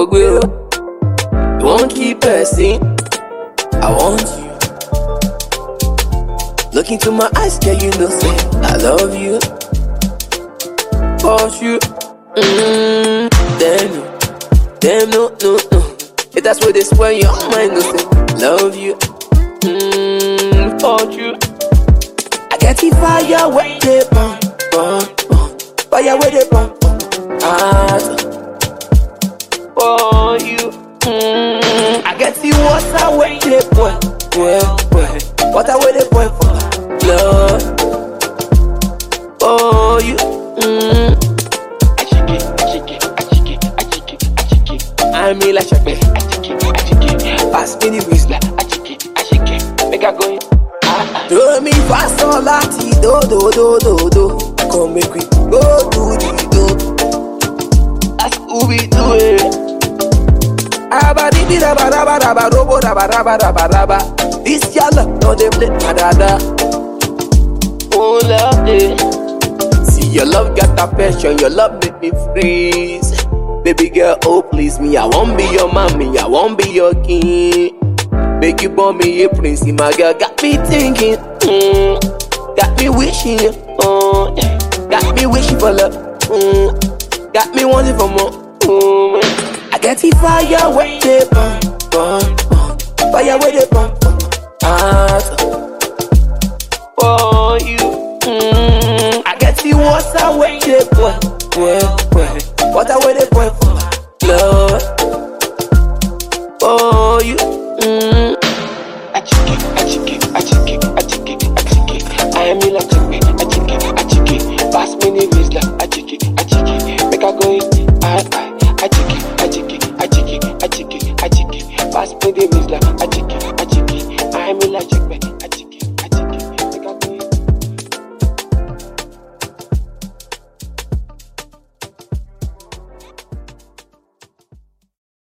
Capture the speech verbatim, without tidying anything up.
will. You won't keep pressing. I want you. Look into my eyes, girl, you know, say I love you. For you. Mm, damn you. Damn, no, no, no. If that's what they swear, your mind will say love you. Mmm, for you. I get the fire where they burn, burn, burn. Fire where they burn, burn. Ah, for you. Mmm, I get the water where they boil, boil, boil. Water where they boil for love. For you. Mmm. I check it, I check it, I check it, I check it, I check it. I mean like check it, I check it, I check it. Pass me the whistler, I check it, I check it. Make I go in. Do me fast all lati do do do do do. Come make we go do the do. That's who we do it. Abadi di da ba da ba da ba robo da ba da ba da ba da ba. This y'all no they play da da da. Oh love it. See your love got that passion, your love make me freeze. Baby girl, oh please me, I won't be your mommy, I won't be your king. Make you born me a prince, my girl got me thinking, mm, got me wishing, oh, yeah. Got me wishing for love, mm, got me wanting for more. Mm, I get the fire where they burn, burn, burn. Fire where they burn, burn. Ah, for you. Mm, I get the water where they boil, boil, boil. Water where they boil for love. For you. Mm. I check it, I check it, I check it, I check it, I check it. I am in a check it, I check it, I check it. Pass me the whistler, I check it, I check it. Make I go in, I, I, I check it, I check it, I check it, I check it, I check it. Pass me the whistler.